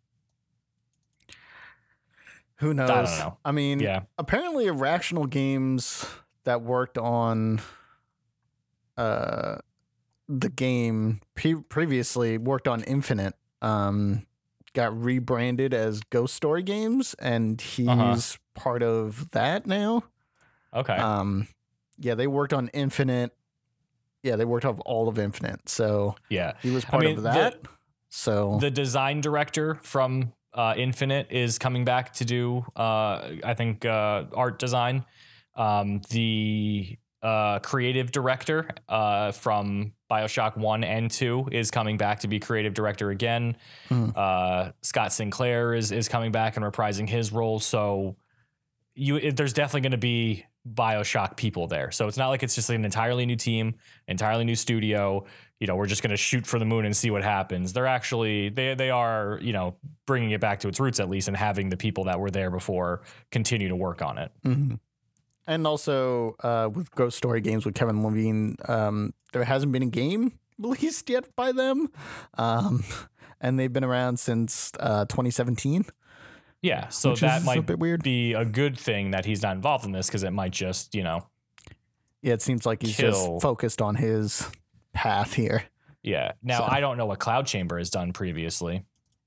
Who knows? I don't know. I mean, apparently Irrational Games that worked on the game previously worked on Infinite, got rebranded as Ghost Story Games, and he's part of that now. Okay. They worked on Infinite. Yeah, they worked on all of Infinite. So he was part of that. So the design director from Infinite is coming back to do, I think, art design. The creative director from BioShock 1 and 2 is coming back to be creative director again. Scott Sinclair is coming back and reprising his role. So there's definitely going to be BioShock people there. So it's not like it's just an entirely new team, entirely new studio. We're just going to shoot for the moon and see what happens. They're actually, they are, bringing it back to its roots at least, and having the people that were there before continue to work on it. And also with Ghost Story Games with Kevin Levine, there hasn't been a game released yet by them. And they've been around since 2017. Yeah, so that might a bit weird. Be a good thing that he's not involved in this, because it might just, Yeah, it seems like he's just focused on his path here. Yeah. Now, I don't know what Cloud Chamber has done previously.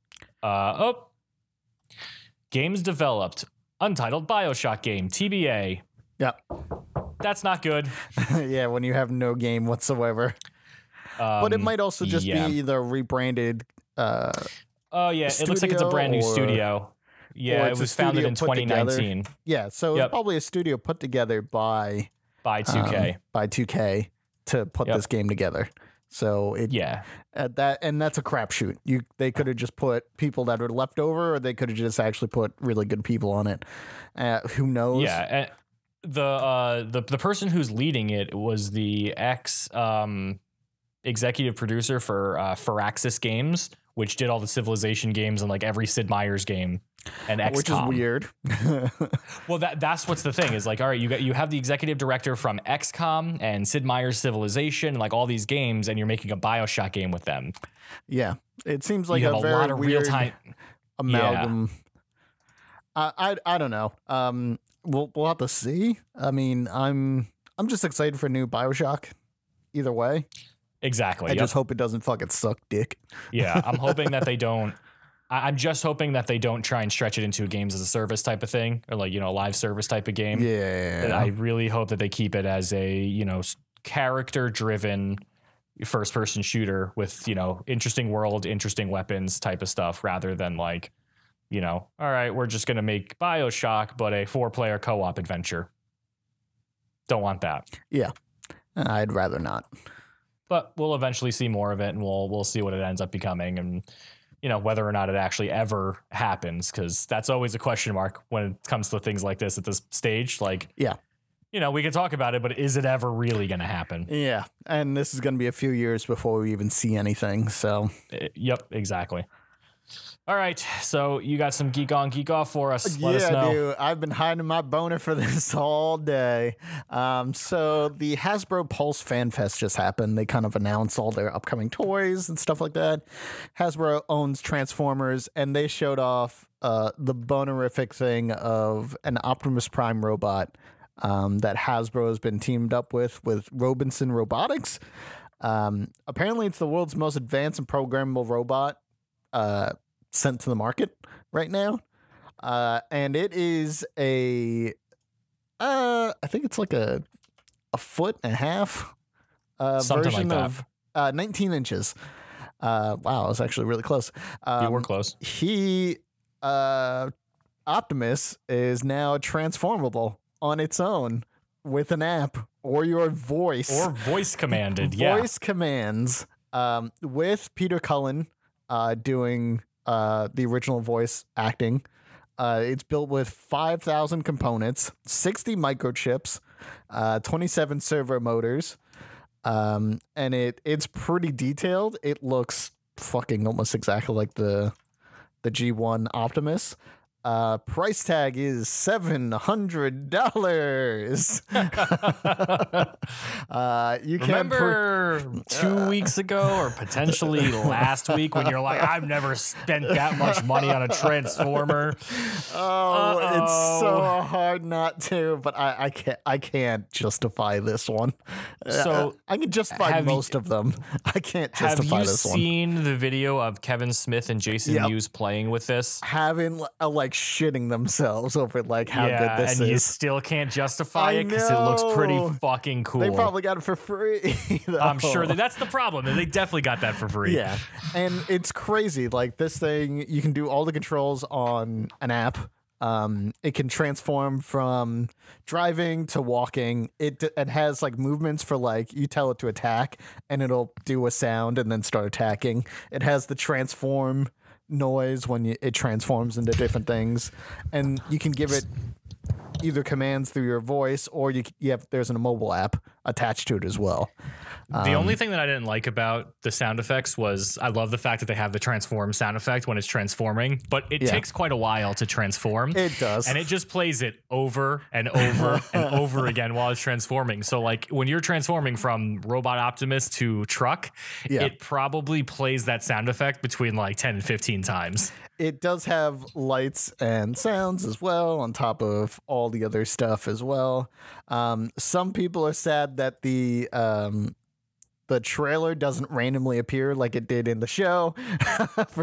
Games developed. Untitled BioShock game, TBA. Yeah. That's not good. Yeah, when you have no game whatsoever. But it might also just be either rebranded. It looks like it's a brand new studio. Yeah, it was founded in 2019. Yeah, so it's probably a studio put together by 2K. By 2K to put this game together. So that's a crapshoot. They could have just put people that were left over, or they could have just actually put really good people on it. Who knows? Yeah, the person who's leading it was the ex executive producer for Firaxis Games, which did all the Civilization games and like every Sid Meier's game and XCOM. Which is weird. Well, that's what's the thing is like, all right, you have the executive director from XCOM and Sid Meier's Civilization, and like all these games, and you're making a BioShock game with them. Yeah, it seems like you have a very lot of weird real-time amalgam. Yeah. I don't know. We'll have to see. I mean, I'm just excited for new BioShock. Either way. Exactly. I just hope it doesn't fucking suck dick. Yeah, I'm hoping that they don't. I'm just hoping that they don't try and stretch it into a games as a service type of thing, or like, a live service type of game. Yeah. And I really hope that they keep it as a, character driven first person shooter with, interesting world, interesting weapons type of stuff, rather than like, all right, we're just going to make BioShock, but a 4-player co-op adventure. Don't want that. Yeah. I'd rather not. But we'll eventually see more of it, and we'll see what it ends up becoming, and whether or not it actually ever happens, because that's always a question mark when it comes to things like this at this stage. Like, we can talk about it, but is it ever really going to happen? Yeah, and this is going to be a few years before we even see anything. So, yep, exactly. All right, so you got some geek on, geek off for us. Let us know. Dude, I've been hiding my boner for this all day. So the Hasbro Pulse Fan Fest just happened. They kind of announced all their upcoming toys and stuff like that. Hasbro owns Transformers, and they showed off the bonerific thing of an Optimus Prime robot that Hasbro has been teamed up with Robinson Robotics. Apparently, it's the world's most advanced and programmable robot sent to the market right now. And it is I think it's like a foot and a half version like of 19 inches. Wow, I was actually really close. You were close. Optimus is now transformable on its own with an app or your voice. Or voice commanded, Voice commands with Peter Cullen doing the original voice acting. It's built with 5,000 components, 60 microchips, 27 servo motors, and it's pretty detailed. It looks fucking almost exactly like the G1 Optimus. Price tag is $700. You remember 2 weeks ago or potentially last week when you're like, I've never spent that much money on a Transformer. It's so hard not to, but I can't justify this one. So I can justify most of them. I can't justify this one. Have you seen the video of Kevin Smith and Jason Mewes playing with this? Having like shitting themselves over like how good this is. And you still can't justify it because it looks pretty fucking cool. They probably got it for free. I'm sure that's the problem. They definitely got that for free. Yeah. And it's crazy. Like this thing, you can do all the controls on an app. It can transform from driving to walking. It has like movements for like you tell it to attack and it'll do a sound and then start attacking. It has the transform noise when it transforms into different things, and you can give it either commands through your voice or there's a mobile app attached to it as well. The only thing that I didn't like about the sound effects was I love the fact that they have the transform sound effect when it's transforming, but it takes quite a while to transform. It does. And it just plays it over and over and over again while it's transforming. So like when you're transforming from Robot Optimus to truck, it probably plays that sound effect between like 10 and 15 times. It does have lights and sounds as well on top of all the other stuff as well. Some people are sad that the trailer doesn't randomly appear like it did in the show for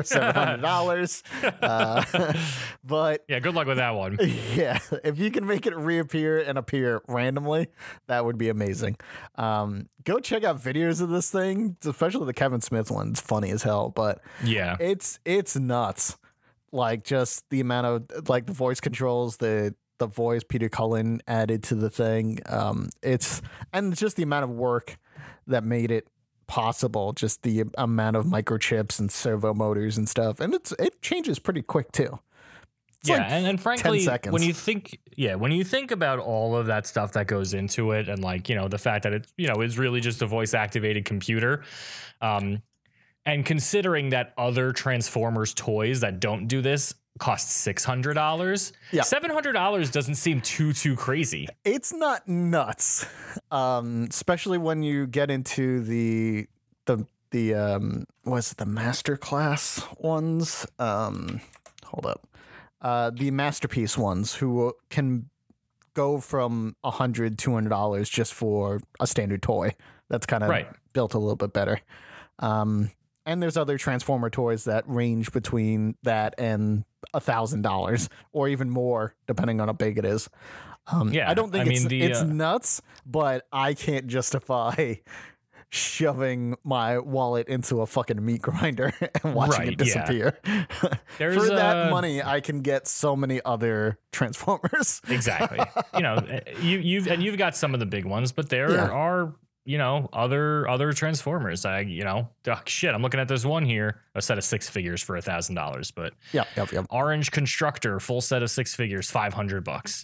$700. But yeah, good luck with that one. Yeah, if you can make it reappear and appear randomly, that would be amazing. Go check out videos of this thing, especially the Kevin Smith one. It's funny as hell, but yeah, it's nuts. Like just the amount of like the voice controls, the voice Peter Cullen added to the thing. It's just the amount of work that made it possible, just the amount of microchips and servo motors and stuff. And it changes pretty quick too. It's like and frankly, when you think about all of that stuff that goes into it and like, the fact that it, is really just a voice activated computer, and considering that other Transformers toys that don't do this cost $600, $700 doesn't seem too crazy. It's not nuts, especially when you get into the what's the Masterclass ones? Hold up, the Masterpiece ones who can go from $100-$200 just for a standard toy. That's kind of built a little bit better. And there's other Transformer toys that range between that and $1,000 or even more, depending on how big it is. I don't think it's nuts, but I can't justify shoving my wallet into a fucking meat grinder and watching it disappear. For that money, I can get so many other Transformers. Exactly. You've got some of the big ones, but there are other Transformers. I'm looking at this one here, a set of 6 figures for $1,000, but yep. Orange Constructor, full set of 6 figures, $500. Yeah.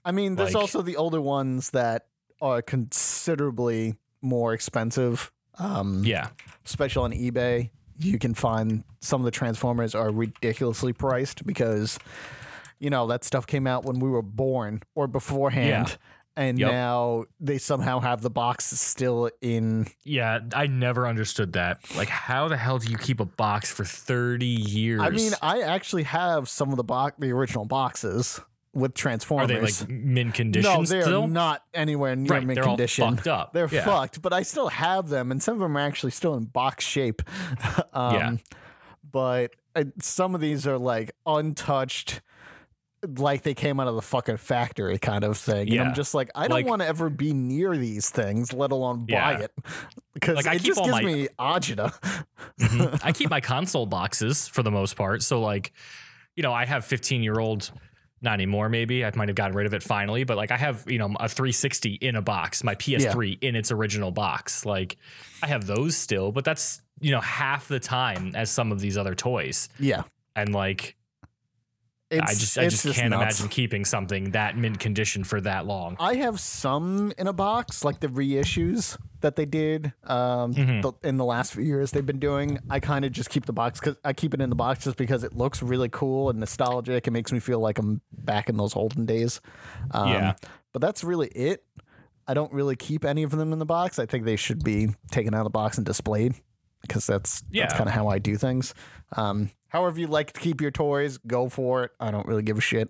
I mean, there's Like- also the older ones that are considerably more expensive. Yeah. Especially on eBay, you can find some of the Transformers are ridiculously priced because, that stuff came out when we were born or beforehand. Yeah. And Yep. now they somehow have the box still in. Yeah, I never understood that. Like, how the hell do you keep a box for 30 years? I mean, I actually have some of the original boxes with are Transformers. they like mint condition No, they're still? not anywhere near Right, mint they're all condition. fucked up. They're Yeah. fucked, but I still have them, and some of them are actually still in box shape. Yeah. But some of these are like untouched, like they came out of the fucking factory kind of thing. And Yeah. I'm just like, I don't Like- want to ever be near these things, let alone buy Yeah. it. Because Like, I it keep just all gives my- me agita. Mhm. I keep my console boxes for the most part. So, like, I have 15-year-old, not anymore, maybe. I might have gotten rid of it finally, but like I have, a 360 in a box, my PS3 in its original box. Like, I have those still, but that's, half the time as some of these other toys. Yeah. And like, I just can't nuts. imagine keeping something that mint condition for that long. I have some in a box, like the reissues that they did in the last few years they've been doing. I kind of just keep the box because I keep it in the box just because it looks really cool and nostalgic. It makes me feel like I'm back in those olden days. Yeah. But that's really it. I don't really keep any of them in the box. I think they should be taken out of the box and displayed because that's kind of how I do things. However you like to keep your toys, go for it. I don't really give a shit.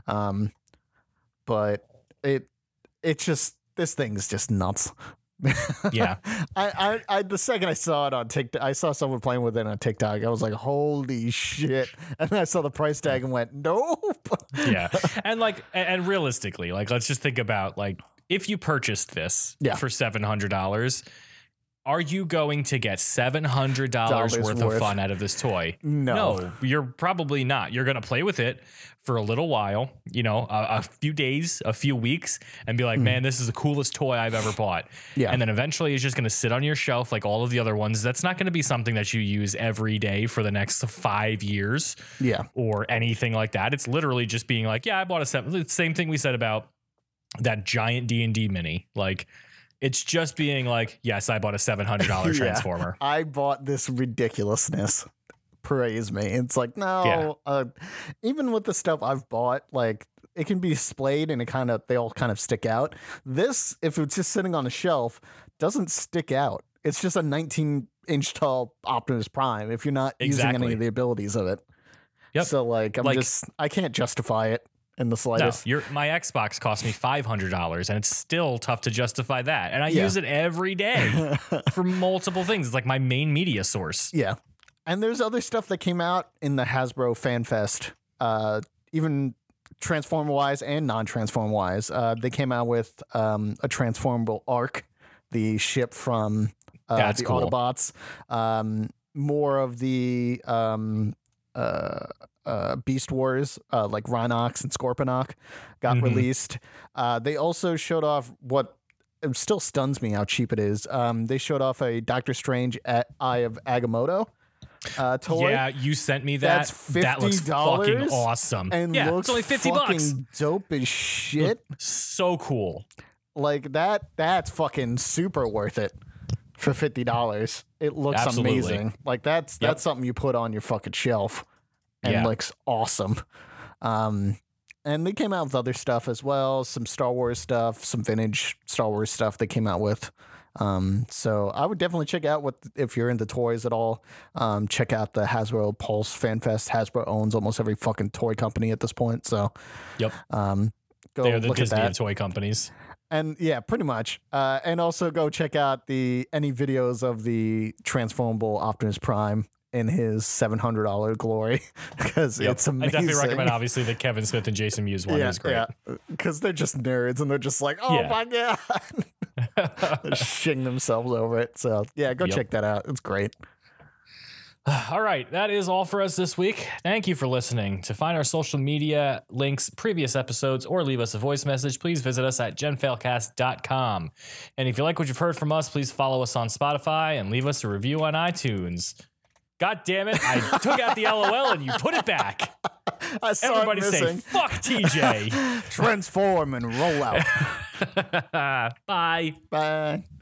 But it's just, this thing's just nuts. Yeah. I the second I saw it on TikTok, I saw someone playing with it on TikTok. I was like, holy shit. And then I saw the price tag and went, nope. Yeah. And like, and realistically, like, let's just think about like, if you purchased this for $700, are you going to get $700 worth of fun out of this toy? No, you're probably not. You're going to play with it for a little while, a few days, a few weeks, and be like, man, this is the coolest toy I've ever bought. Yeah. And then eventually it's just going to sit on your shelf like all of the other ones. That's not going to be something that you use every day for the next 5 years. Yeah. Or anything like that. It's literally just being like, yeah, I bought a same thing we said about that giant D&D mini. Like, it's just being like, yes, I bought a $700 Transformer. I bought this ridiculousness. Praise me. It's like, no, even with the stuff I've bought, like it can be displayed and they all kind of stick out. This, if it's just sitting on a shelf, doesn't stick out. It's just a 19-inch tall Optimus Prime if you're not using any of the abilities of it. Yep. So like, I can't justify it in the slightest. No, my Xbox cost me $500 and it's still tough to justify that. And I use it every day for multiple things. It's like my main media source. Yeah. And there's other stuff that came out in the Hasbro Fan Fest, even Transformer wise and non-Transform wise. They came out with a transformable Ark, the ship from That's the cool. Autobots. More of the Beast Wars, like Rhinox and Scorponok, got released. They also showed off what it still stuns me how cheap it is. They showed off a Doctor Strange Eye of Agamotto toy. Yeah, you sent me that. That's That looks fucking $50 awesome. and yeah, looks it's only $50. fucking dope as shit. So cool. Like that's fucking super worth it for $50. It looks Absolutely. amazing. Like that's something you put on your fucking shelf and looks awesome. And they came out with other stuff as well, some Star Wars stuff, some vintage Star Wars stuff they came out with. So I would definitely check out if you're into toys at all, check out the Hasbro Pulse Fan Fest. Hasbro owns almost every fucking toy company at this point. So, Yep. Go They're the look Disney at of that. toy companies. And yeah, pretty much. And also go check out any videos of the transformable Optimus Prime in his $700 glory because it's amazing. I definitely recommend, obviously, the Kevin Smith and Jason Mewes one. Is great. Because they're just nerds and they're just like, oh my God. They're shitting themselves over it. So yeah, go check that out. It's great. All right, that is all for us this week. Thank you for listening. To find our social media links, previous episodes, or leave us a voice message, please visit us at genfailcast.com. And if you like what you've heard from us, please follow us on Spotify and leave us a review on iTunes. God damn it, I took out the LOL and you put it back. I saw Everybody it say, missing. fuck TJ. Transform and roll out. Bye. Bye.